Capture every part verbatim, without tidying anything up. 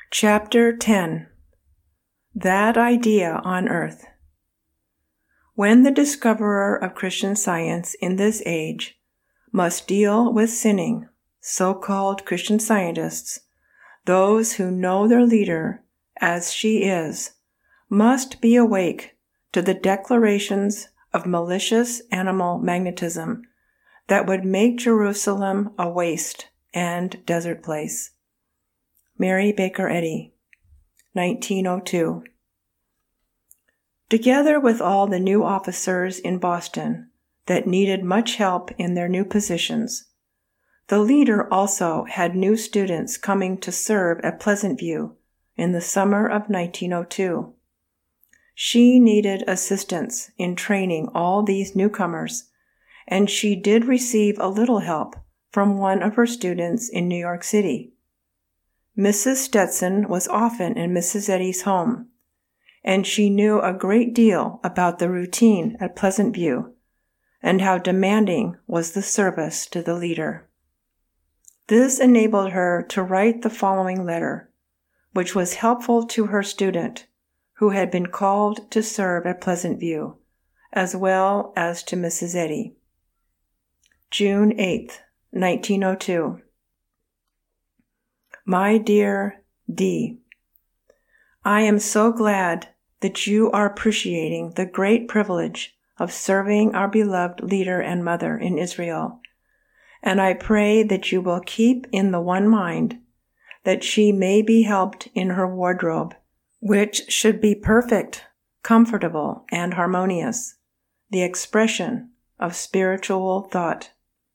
Chapter ten. That Idea on Earth. When the discoverer of Christian Science in this age must deal with sinning, so-called Christian scientists, those who know their leader as she is, must be awake to the declarations of malicious animal magnetism that would make Jerusalem a waste and desert place. Mary Baker Eddy, nineteen oh two. Together with all the new officers in Boston that needed much help in their new positions, the leader also had new students coming to serve at Pleasant View in the summer of nineteen oh two. She needed assistance in training all these newcomers, and she did receive a little help from one of her students in New York City. Missus Stetson was often in Missus Eddy's home, and she knew a great deal about the routine at Pleasant View and how demanding was the service to the leader. This enabled her to write the following letter, which was helpful to her student, who had been called to serve at Pleasant View, as well as to Missus Eddy. June eighth, nineteen oh two. My dear D., I am so glad that you are appreciating the great privilege of serving our beloved leader and mother in Israel, and I pray that you will keep in the one mind that she may be helped in her wardrobe, which should be perfect, comfortable, and harmonious, the expression of spiritual thought.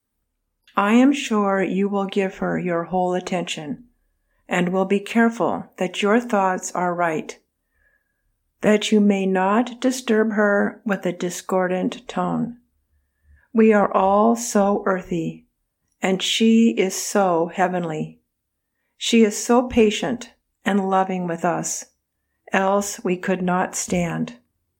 I am sure you will give her your whole attention, and will be careful that your thoughts are right, that you may not disturb her with a discordant tone. We are all so earthy, and she is so heavenly. She is so patient and loving with us, else we could not stand.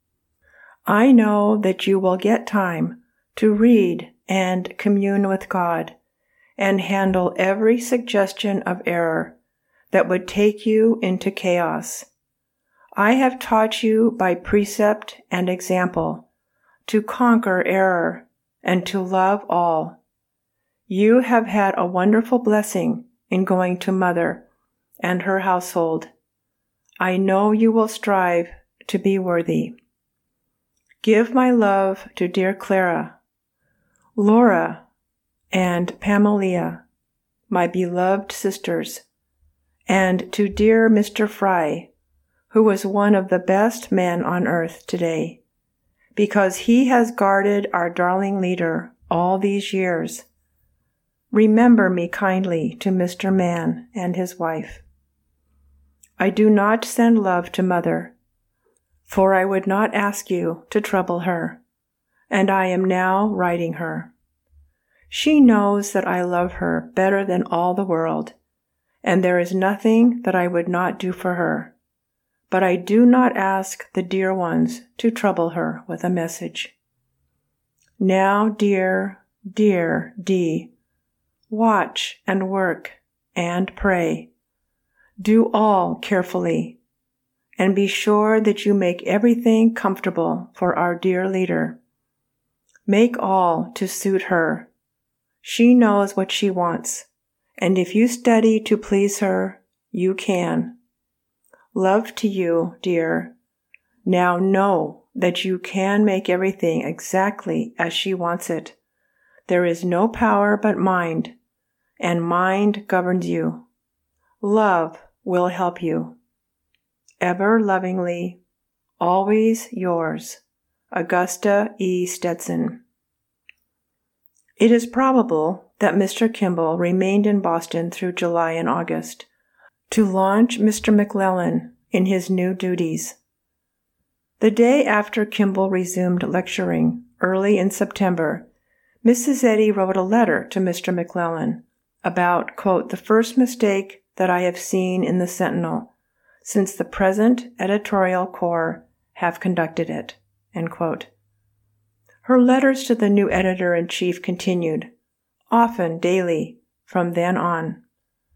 I know that you will get time to read and commune with God, and handle every suggestion of error that would take you into chaos. I have taught you by precept and example to conquer error and to love all. You have had a wonderful blessing in going to Mother and her household. I know you will strive to be worthy. Give my love to dear Clara, Laura, and Pamela, my beloved sisters, and to dear Mister Fry, who is one of the best men on earth today, because he has guarded our darling leader all these years. Remember me kindly to Mister Mann and his wife. I do not send love to Mother, for I would not ask you to trouble her, and I am now writing her. She knows that I love her better than all the world, and there is nothing that I would not do for her. But I do not ask the dear ones to trouble her with a message. Now, dear, dear D., watch and work and pray. Do all carefully, and be sure that you make everything comfortable for our dear leader. Make all to suit her. She knows what she wants, and if you study to please her, you can. Love to you, dear. Now know that you can make everything exactly as she wants it. There is no power but mind, and mind governs you. Love will help you. Ever lovingly, always yours, Augusta E. Stetson. It is probable that Mister Kimball remained in Boston through July and August to launch Mister McClellan in his new duties. The day after Kimball resumed lecturing, early in September, Missus Eddy wrote a letter to Mister McClellan about, quote, the first mistake that I have seen in the Sentinel since the present editorial corps have conducted it, end quote. Her letters to the new editor-in-chief continued, often daily, from then on.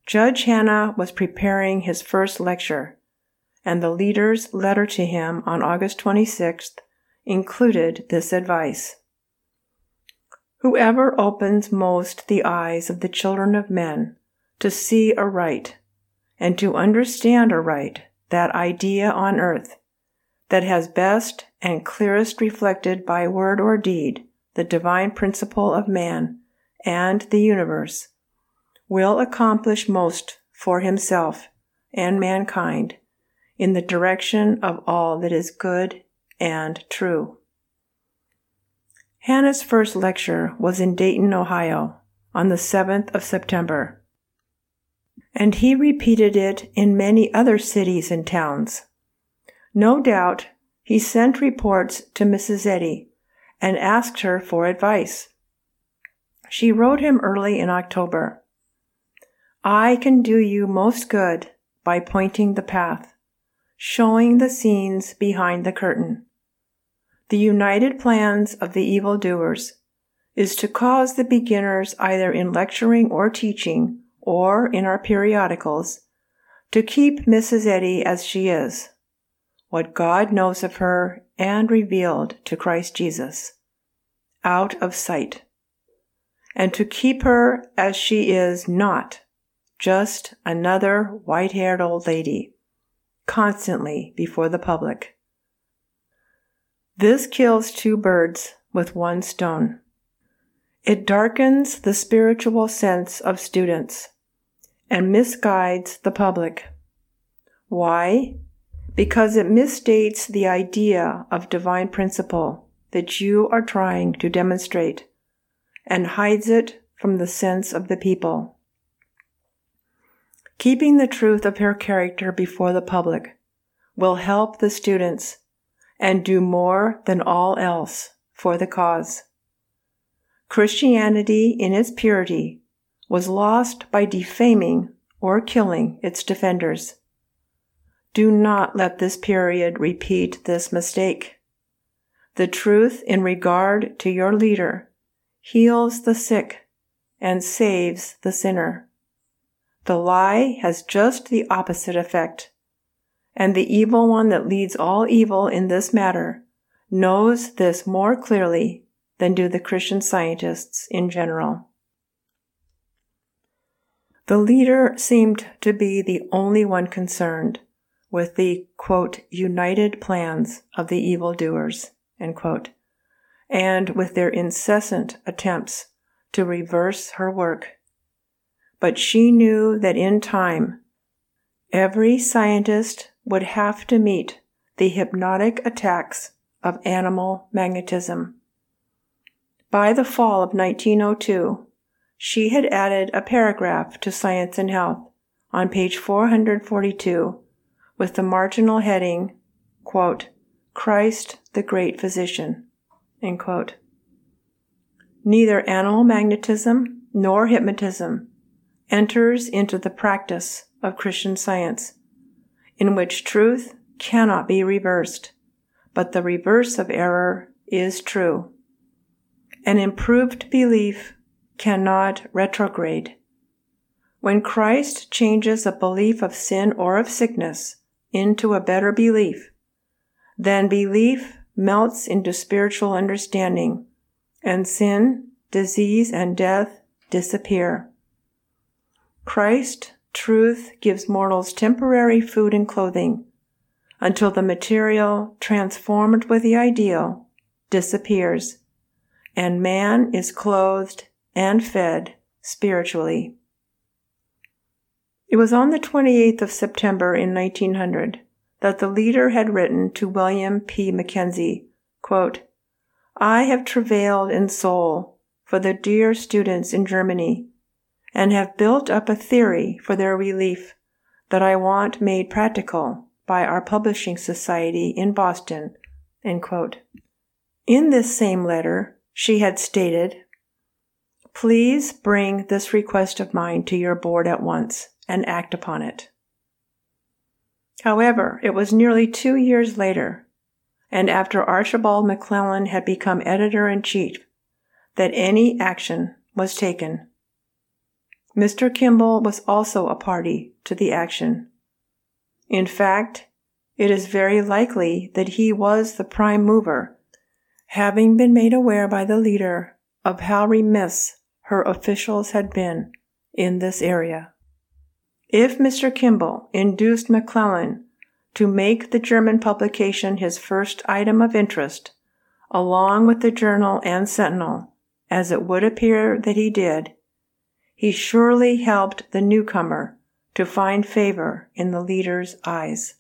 Judge Hanna was preparing his first lecture, and the leader's letter to him on August twenty-sixth included this advice. Whoever opens most the eyes of the children of men to see aright and to understand aright that idea on earth that has best and clearest reflected by word or deed the divine principle of man and the universe, will accomplish most for himself and mankind in the direction of all that is good and true. Hanna's first lecture was in Dayton, Ohio, on the seventh of September, and he repeated it in many other cities and towns. No doubt he sent reports to Missus Eddy and asked her for advice. She wrote him early in October, "I can do you most good by pointing the path, showing the scenes behind the curtain. The united plans of the evildoers is to cause the beginners either in lecturing or teaching or in our periodicals to keep Missus Eddy as she is, what God knows of her and revealed to Christ Jesus, out of sight, and to keep her as she is not, just another white-haired old lady, constantly before the public. This kills two birds with one stone. It darkens the spiritual sense of students and misguides the public. Why? Because it misstates the idea of divine principle that you are trying to demonstrate and hides it from the sense of the people. Keeping the truth of her character before the public will help the students and do more than all else for the cause. Christianity in its purity was lost by defaming or killing its defenders. Do not let this period repeat this mistake. The truth in regard to your leader heals the sick and saves the sinner. The lie has just the opposite effect, and the evil one that leads all evil in this matter knows this more clearly than do the Christian Scientists in general. The leader seemed to be the only one concerned with the, quote, united plans of the evildoers, end quote, and with their incessant attempts to reverse her work. But she knew that in time, every scientist would have to meet the hypnotic attacks of animal magnetism. By the fall of nineteen oh two, she had added a paragraph to Science and Health on page four hundred forty-two with the marginal heading, quote, Christ the Great Physician, end quote. Neither animal magnetism nor hypnotism enters into the practice of Christian Science, in which truth cannot be reversed, but the reverse of error is true. An improved belief cannot retrograde. When Christ changes a belief of sin or of sickness into a better belief, then belief melts into spiritual understanding, and sin, disease, and death disappear. Christ, truth, gives mortals temporary food and clothing until the material, transformed with the ideal, disappears, and man is clothed and fed spiritually. It was on the twenty-eighth of September in nineteen hundred that the leader had written to William P. Mackenzie, quote, I have travailed in soul for the dear students in Germany and have built up a theory for their relief that I want made practical by our publishing society in Boston, end quote. In this same letter, she had stated, please bring this request of mine to your board at once and act upon it. However, it was nearly two years later, and after Archibald McClellan had become editor-in-chief, that any action was taken. Mister Kimball was also a party to the action. In fact, it is very likely that he was the prime mover, having been made aware by the leader of how remiss her officials had been in this area. If Mister Kimball induced McClellan to make the German publication his first item of interest, along with the Journal and Sentinel, as it would appear that he did, he surely helped the newcomer to find favor in the leader's eyes.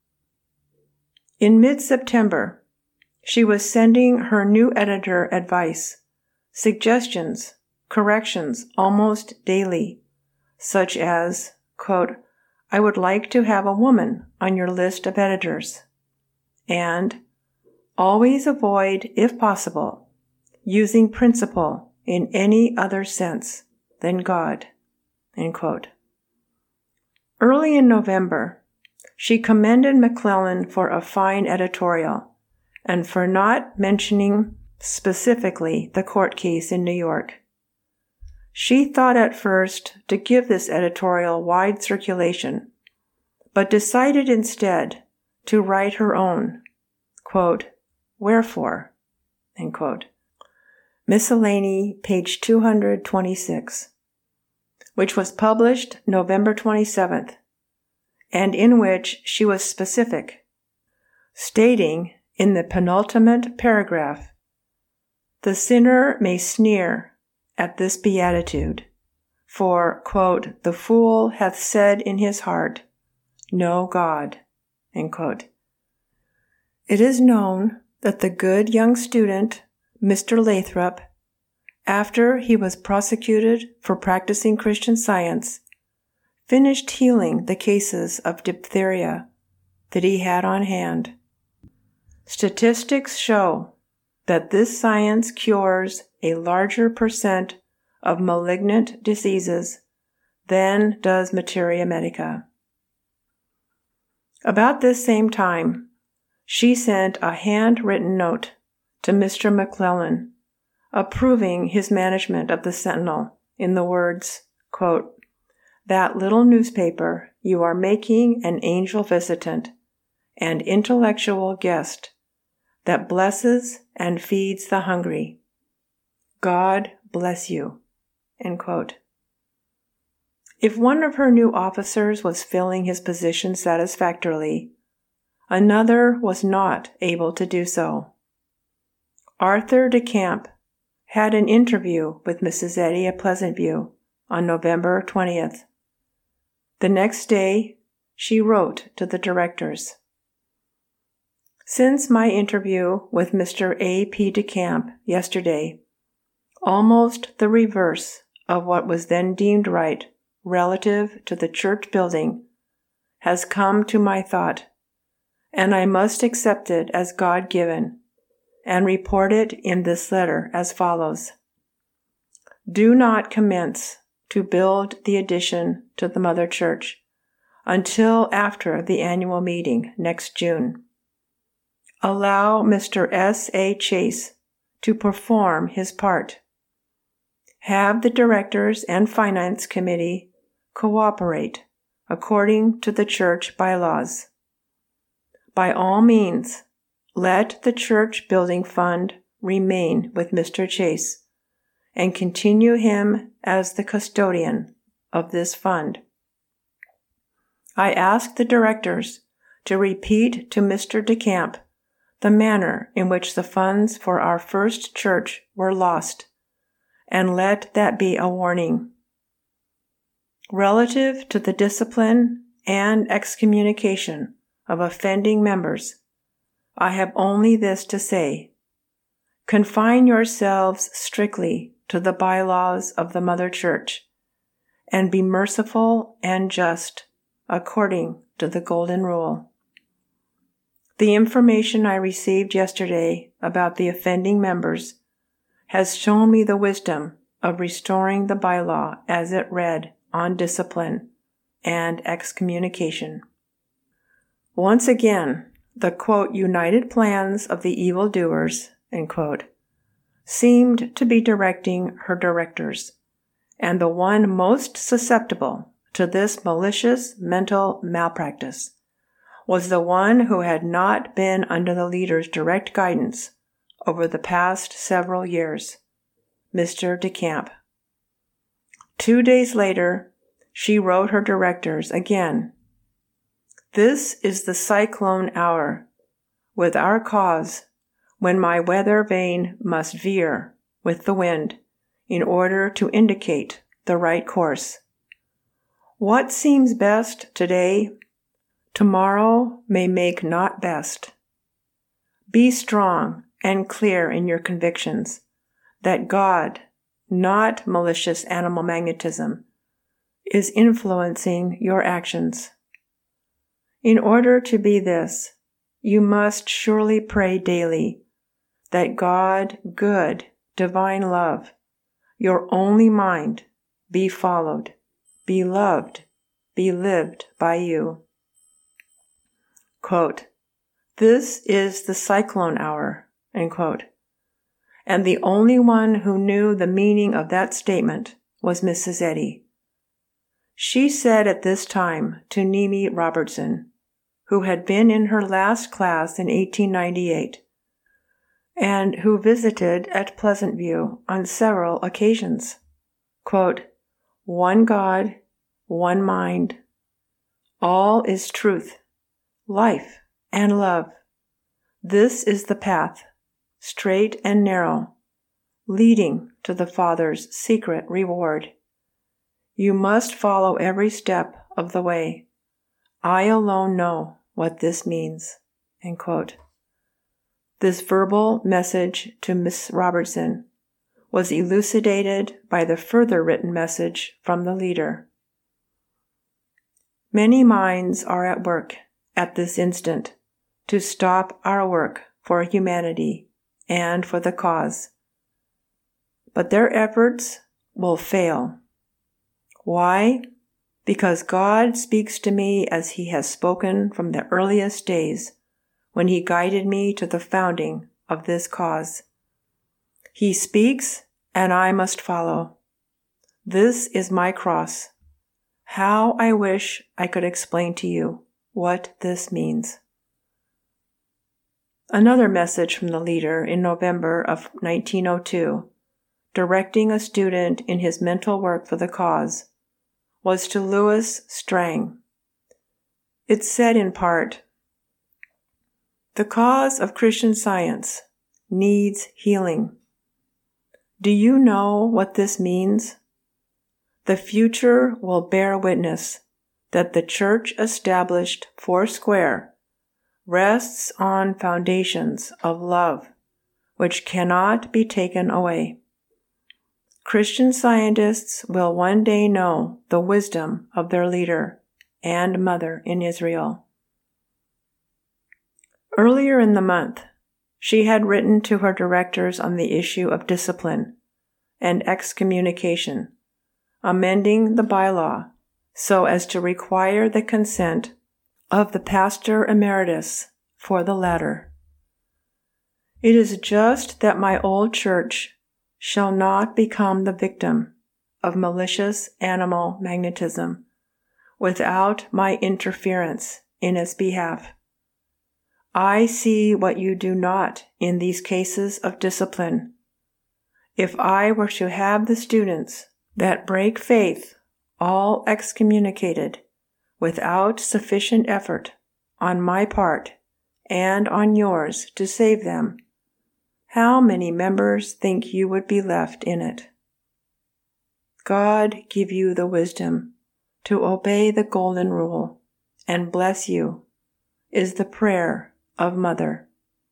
In mid-September, she was sending her new editor advice, suggestions, corrections almost daily, such as, quote, "I would like to have a woman on your list of editors," and "always avoid, if possible, using principle in any other sense than God," end quote. Early in November, she commended McClellan for a fine editorial and for not mentioning specifically the court case in New York. She thought at first to give this editorial wide circulation, but decided instead to write her own, quote, "Wherefore," end quote. Miscellany, page two hundred twenty-six, which was published November twenty-seventh, and in which she was specific, stating in the penultimate paragraph, "The sinner may sneer at this beatitude, for, quote, the fool hath said in his heart, no God," end quote. It is known that the good young student, Mister Lathrop, after he was prosecuted for practicing Christian Science, finished healing the cases of diphtheria that he had on hand. Statistics show that this science cures a larger percent of malignant diseases than does materia medica. About this same time, she sent a handwritten note to Mister McClellan, approving his management of the Sentinel in the words, quote, "That little newspaper you are making an angel visitant and intellectual guest that blesses and feeds the hungry. God bless you," end quote. If one of her new officers was filling his position satisfactorily, another was not able to do so. Arthur DeCamp had an interview with Missus Eddy at Pleasant View on November twentieth. The next day, she wrote to the directors, "Since my interview with Mister A P DeCamp yesterday, almost the reverse of what was then deemed right relative to the church building has come to my thought, and I must accept it as God-given and report it in this letter as follows. Do not commence to build the addition to the Mother Church until after the annual meeting next June. Allow Mister S. A. Chase to perform his part. Have the directors and finance committee cooperate according to the church bylaws. By all means, let the church building fund remain with Mister Chase and continue him as the custodian of this fund. I ask the directors to repeat to Mister DeCamp the manner in which the funds for our first church were lost, and let that be a warning. Relative to the discipline and excommunication of offending members, I have only this to say. Confine yourselves strictly to the bylaws of the Mother Church, and be merciful and just according to the Golden Rule. The information I received yesterday about the offending members has shown me the wisdom of restoring the bylaw as it read on discipline and excommunication. Once again, the, quote, united plans of the evildoers, end quote, seemed to be directing her directors, and the one most susceptible to this malicious mental malpractice was the one who had not been under the leader's direct guidance over the past several years, Mister DeCamp. Two days later, she wrote her directors again, "This is the cyclone hour, with our cause, when my weather vane must veer with the wind in order to indicate the right course. What seems best today, tomorrow may make not best. Be strong and clear in your convictions that God, not malicious animal magnetism, is influencing your actions. In order to be this, you must surely pray daily that God, good, divine love, your only mind, be followed, be loved, be lived by you." Quote, "This is the cyclone hour," end quote. And the only one who knew the meaning of that statement was Missus Eddy. She said at this time to Nimi Robertson, who had been in her last class in eighteen ninety-eight, and who visited at Pleasant View on several occasions, quote, "One God, one mind. All is truth, life, and love. This is the path, straight and narrow, leading to the Father's secret reward. You must follow every step of the way. I alone know what this means." End quote. This verbal message to Miss Robertson was elucidated by the further written message from the leader. Many minds are at work at this instant to stop our work for humanity and for the cause. But their efforts will fail. Why? Because God speaks to me as He has spoken from the earliest days when He guided me to the founding of this cause. He speaks, and I must follow. This is my cross. How I wish I could explain to you what this means. Another message from the leader in November of nineteen oh two, directing a student in his mental work for the cause, was to Louis Strang. It said in part, "The cause of Christian Science needs healing. Do you know what this means? The future will bear witness that the church established foursquare rests on foundations of love which cannot be taken away. Christian scientists will one day know the wisdom of their leader and mother in Israel." Earlier in the month, she had written to her directors on the issue of discipline and excommunication, amending the bylaw so as to require the consent of the pastor emeritus for the latter. "It is just that my old church shall not become the victim of malicious animal magnetism without my interference in its behalf. I see what you do not in these cases of discipline. If I were to have the students that break faith all excommunicated without sufficient effort on my part and on yours to save them, how many members think you would be left in it? God give you the wisdom to obey the golden rule and bless you, is the prayer of Mother."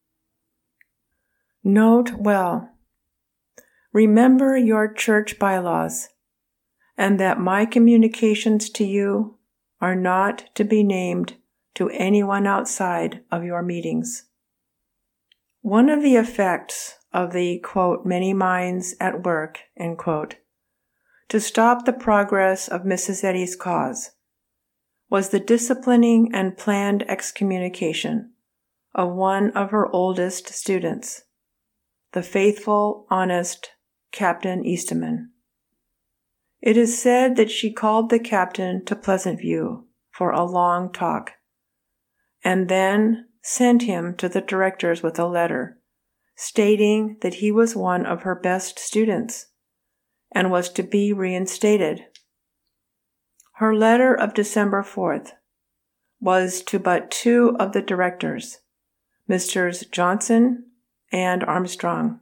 Note well, remember your church bylaws, and that my communications to you are not to be named to anyone outside of your meetings. One of the effects of the, quote, "many minds at work," end quote, to stop the progress of Missus Eddy's cause was the disciplining and planned excommunication of one of her oldest students, the faithful, honest Captain Eastman. It is said that she called the captain to Pleasant View for a long talk, and then sent him to the directors with a letter stating that he was one of her best students and was to be reinstated. Her letter of December fourth was to but two of the directors, Misters Johnson and Armstrong.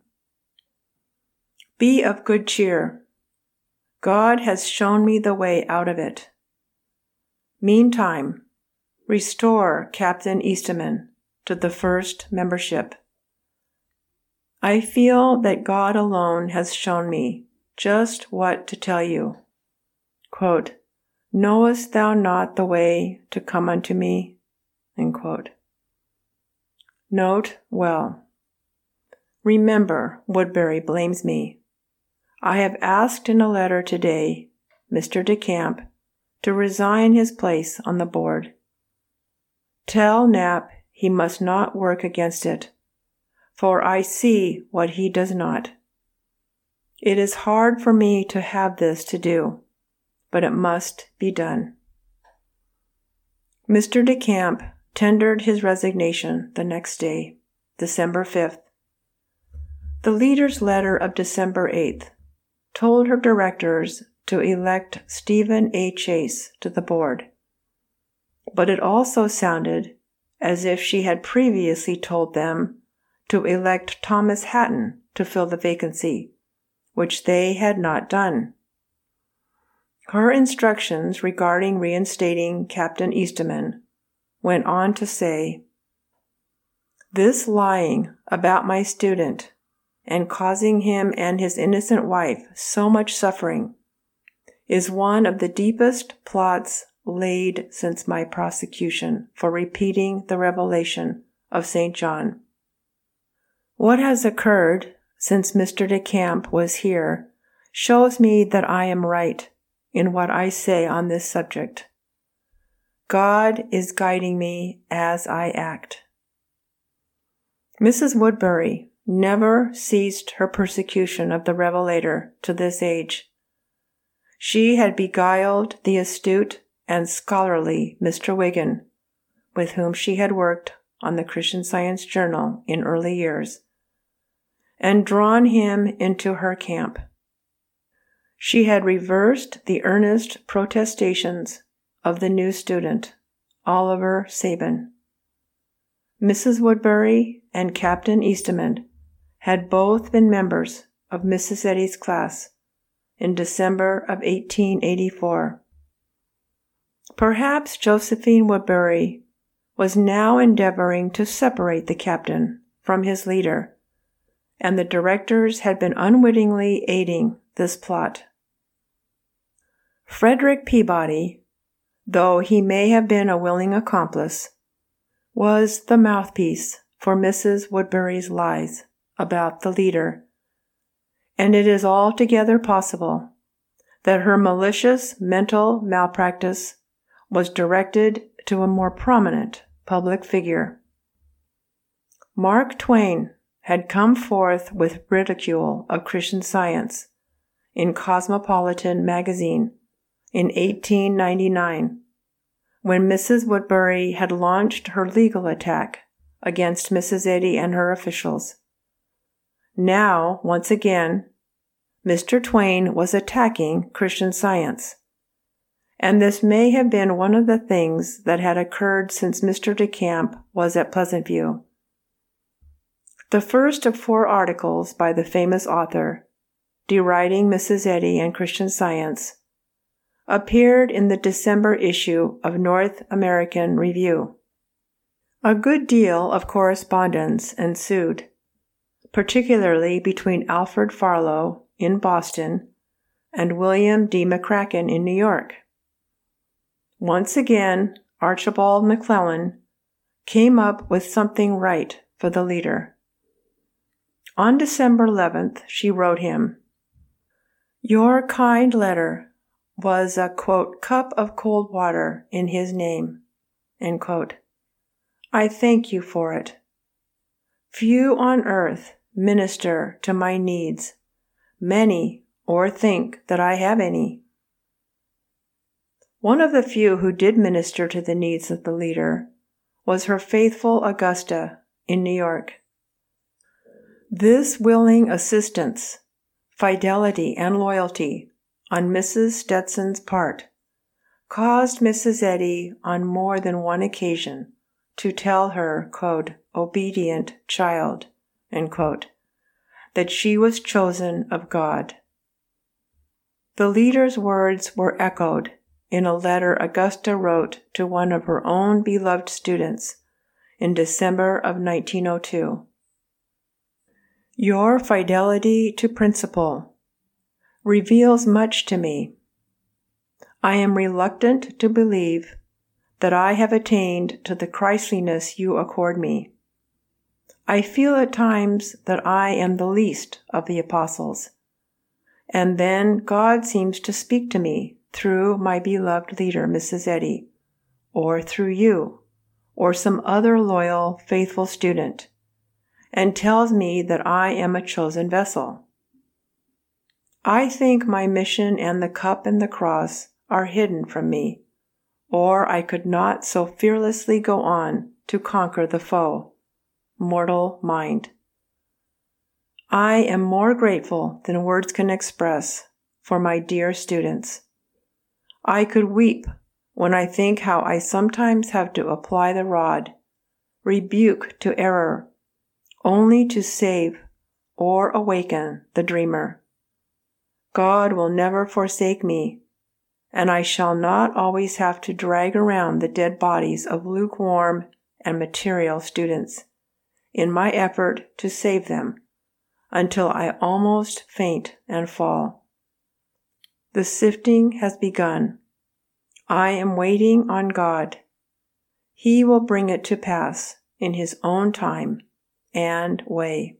Be of good cheer. God has shown me the way out of it. Meantime, restore Captain Easterman to the first membership. I feel that God alone has shown me just what to tell you. Quote, Knowest thou not the way to come unto me? End quote. Note well. Remember, Woodbury blames me. I have asked in a letter today Mister DeCamp to resign his place on the board. Tell Knapp he must not work against it, for I see what he does not. It is hard for me to have this to do, but it must be done. Mister DeCamp tendered his resignation the next day, December fifth. The leader's letter of December eighth told her directors to elect Stephen A. Chase to the board, but it also sounded as if she had previously told them to elect Thomas Hatton to fill the vacancy, which they had not done. Her instructions regarding reinstating Captain Easterman went on to say, This lying about my student and causing him and his innocent wife so much suffering is one of the deepest plots laid since my prosecution for repeating the revelation of Saint John. What has occurred since Mister DeCamp was here shows me that I am right in what I say on this subject. God is guiding me as I act. Missus Woodbury never ceased her persecution of the Revelator to this age. She had beguiled the astute and scholarly Mister Wigan, with whom she had worked on the Christian Science Journal in early years, and drawn him into her camp. She had reversed the earnest protestations of the new student, Oliver Sabin. Missus Woodbury and Captain Easterman had both been members of Missus Eddy's class in December of eighteen eighty-four. Perhaps Josephine Woodbury was now endeavoring to separate the captain from his leader, and the directors had been unwittingly aiding this plot. Frederick Peabody, though he may have been a willing accomplice, was the mouthpiece for Missus Woodbury's lies about the leader, and it is altogether possible that her malicious mental malpractice was directed to a more prominent public figure. Mark Twain had come forth with ridicule of Christian Science in Cosmopolitan magazine in eighteen ninety-nine, when Missus Woodbury had launched her legal attack against Missus Eddy and her officials. Now, once again, Mister Twain was attacking Christian Science, and this may have been one of the things that had occurred since Mister DeCamp was at Pleasant View. The first of four articles by the famous author, deriding Missus Eddy and Christian Science, appeared in the December issue of North American Review. A good deal of correspondence ensued, particularly between Alfred Farlow in Boston and William D. McCracken in New York. Once again, Archibald McClellan came up with something right for the leader. On December eleventh, she wrote him, Your kind letter was a, quote, cup of cold water in his name, end quote. I thank you for it. Few on earth minister to my needs, many or think that I have any, One of the few who did minister to the needs of the leader was her faithful Augusta in New York. This willing assistance, fidelity, and loyalty on Missus Stetson's part caused Missus Eddy on more than one occasion to tell her, quote, obedient child, end quote, that she was chosen of God. The leader's words were echoed in a letter Augusta wrote to one of her own beloved students in December of nineteen oh two. Your fidelity to principle reveals much to me. I am reluctant to believe that I have attained to the Christliness you accord me. I feel at times that I am the least of the apostles, and then God seems to speak to me through my beloved leader, Missus Eddy, or through you, or some other loyal, faithful student, and tells me that I am a chosen vessel. I think my mission and the cup and the cross are hidden from me, or I could not so fearlessly go on to conquer the foe, mortal mind. I am more grateful than words can express for my dear students. I could weep when I think how I sometimes have to apply the rod, rebuke to error, only to save or awaken the dreamer. God will never forsake me, and I shall not always have to drag around the dead bodies of lukewarm and material students in my effort to save them until I almost faint and fall. The sifting has begun. I am waiting on God. He will bring it to pass in His own time and way.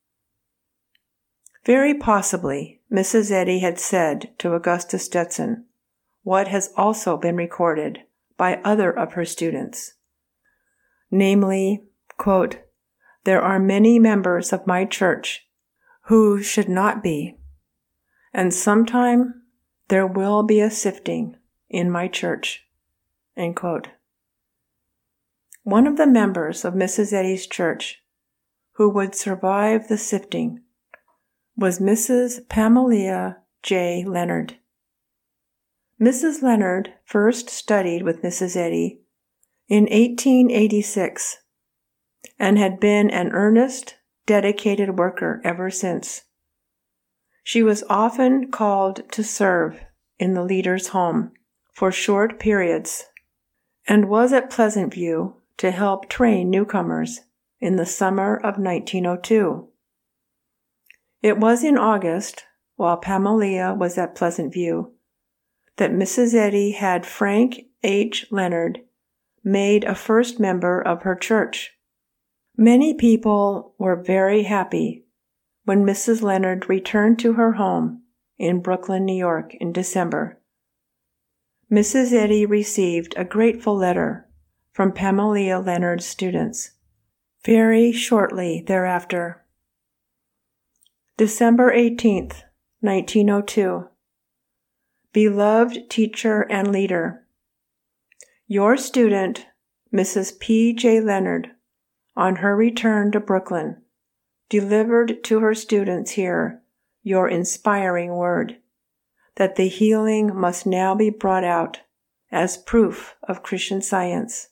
Very possibly, Missus Eddy had said to Augusta Stetson what has also been recorded by other of her students, namely, quote, there are many members of my church who should not be, and sometime there will be a sifting in my church, end quote. One of the members of Missus Eddy's church who would survive the sifting was Missus Pamela J. Leonard. Missus Leonard first studied with Missus Eddy in eighteen eighty-six and had been an earnest, dedicated worker ever since. She was often called to serve in the leader's home for short periods and was at Pleasant View to help train newcomers in the summer of nineteen oh two. It was in August, while Pamela was at Pleasant View, that Missus Eddy had Frank H. Leonard made a first member of her church. Many people were very happy when Missus Leonard returned to her home in Brooklyn, New York in December. Missus Eddy received a grateful letter from Pamela Leonard's students very shortly thereafter. December eighteenth, nineteen oh two. Beloved teacher and leader, your student, Missus P. J. Leonard, on her return to Brooklyn, delivered to her students here your inspiring word that the healing must now be brought out as proof of Christian Science.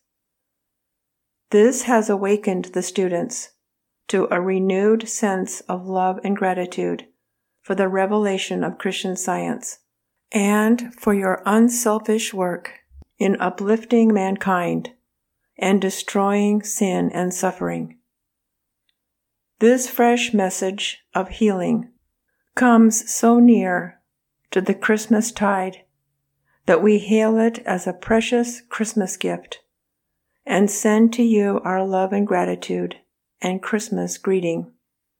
This has awakened the students to a renewed sense of love and gratitude for the revelation of Christian Science and for your unselfish work in uplifting mankind and destroying sin and suffering. This fresh message of healing comes so near to the Christmas tide that we hail it as a precious Christmas gift and send to you our love and gratitude and Christmas greeting.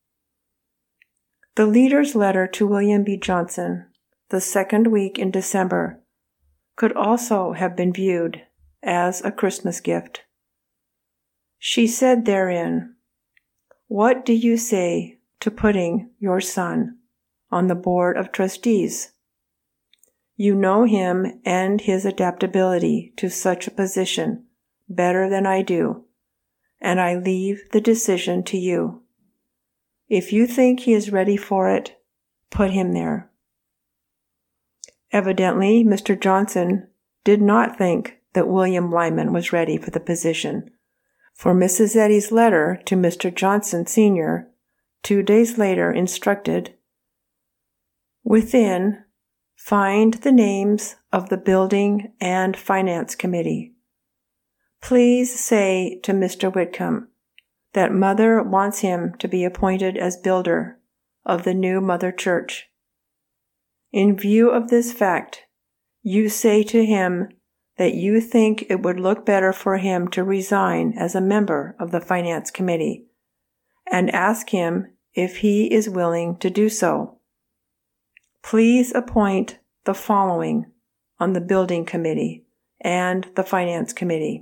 The leader's letter to William B. Johnson, the second week in December, could also have been viewed as a Christmas gift. She said therein, "What do you say to putting your son on the board of trustees? You know him and his adaptability to such a position better than I do, and I leave the decision to you. If you think he is ready for it, put him there." Evidently, Mister Johnson did not think that William Lyman was ready for the position, for Missus Eddy's letter to Mister Johnson Senior two days later instructed, "Within, find the names of the Building and Finance Committee. Please say to Mister Whitcomb that Mother wants him to be appointed as builder of the new Mother Church. In view of this fact, you say to him that you think it would look better for him to resign as a member of the Finance Committee, and ask him if he is willing to do so. Please appoint the following on the Building Committee and the Finance Committee."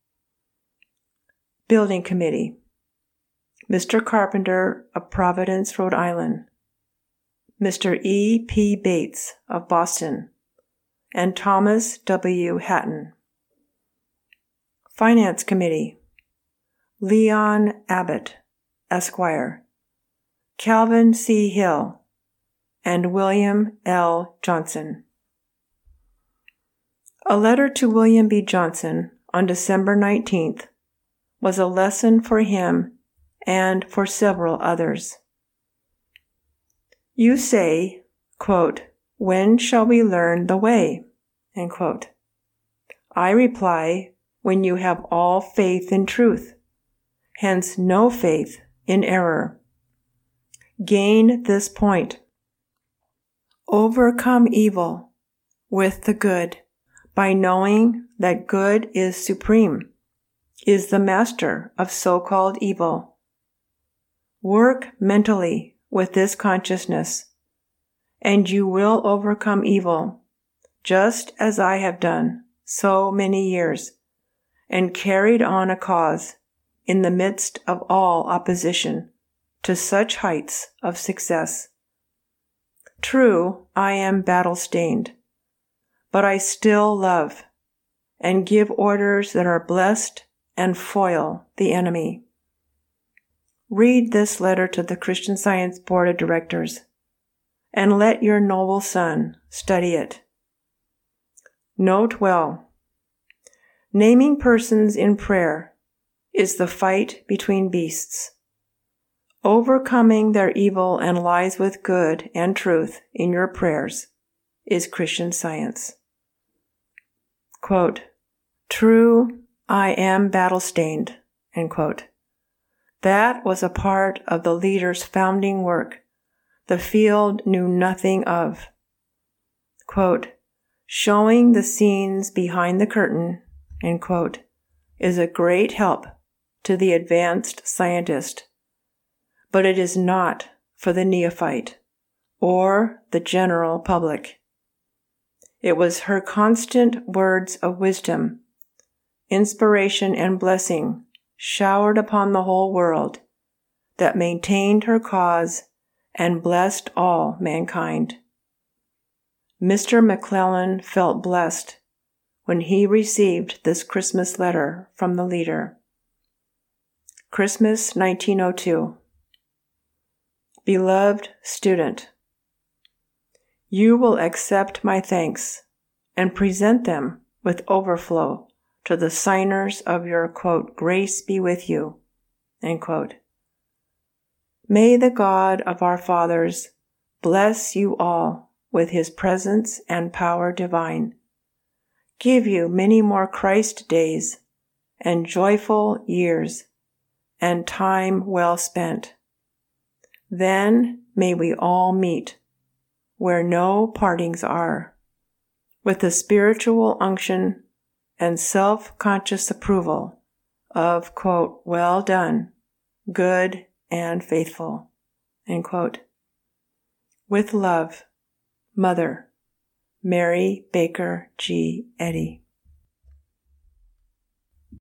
Building Committee: Mister Carpenter of Providence, Rhode Island, Mister E. P. Bates of Boston, and Thomas W. Hatton. Finance Committee: Leon Abbott, Esquire, Calvin C. Hill, and William L. Johnson. A letter to William B. Johnson on December nineteenth was a lesson for him and for several others. You say, quote, "When shall we learn the way?" End quote. I reply, when you have all faith in truth, hence no faith in error. Gain this point. Overcome evil with the good by knowing that good is supreme, is the master of so-called evil. Work mentally with this consciousness, and you will overcome evil, just as I have done so many years, and carried on a cause in the midst of all opposition to such heights of success. True, I am battle-stained, but I still love and give orders that are blessed and foil the enemy. Read this letter to the Christian Science Board of Directors, and let your noble son study it. Note well, naming persons in prayer is the fight between beasts. Overcoming their evil and lies with good and truth in your prayers is Christian Science. Quote, "True, I am battle-stained," end quote. That was a part of the leader's founding work the field knew nothing of. Quote, "Showing the scenes behind the curtain," end quote, is a great help to the advanced scientist, but it is not for the neophyte or the general public. It was her constant words of wisdom, inspiration, and blessing showered upon the whole world that maintained her cause and blessed all mankind. Mister McClellan felt blessed when he received this Christmas letter from the leader. Christmas nineteen oh two. Beloved student, you will accept my thanks and present them with overflow to the signers of your, quote, "grace be with you," end quote. May the God of our fathers bless you all with his presence and power divine, give you many more Christ days and joyful years and time well spent. Then may we all meet where no partings are, with the spiritual unction and self-conscious approval of, quote, "well done, good and faithful," end quote. With love, Mother, Mary Baker G. Eddy.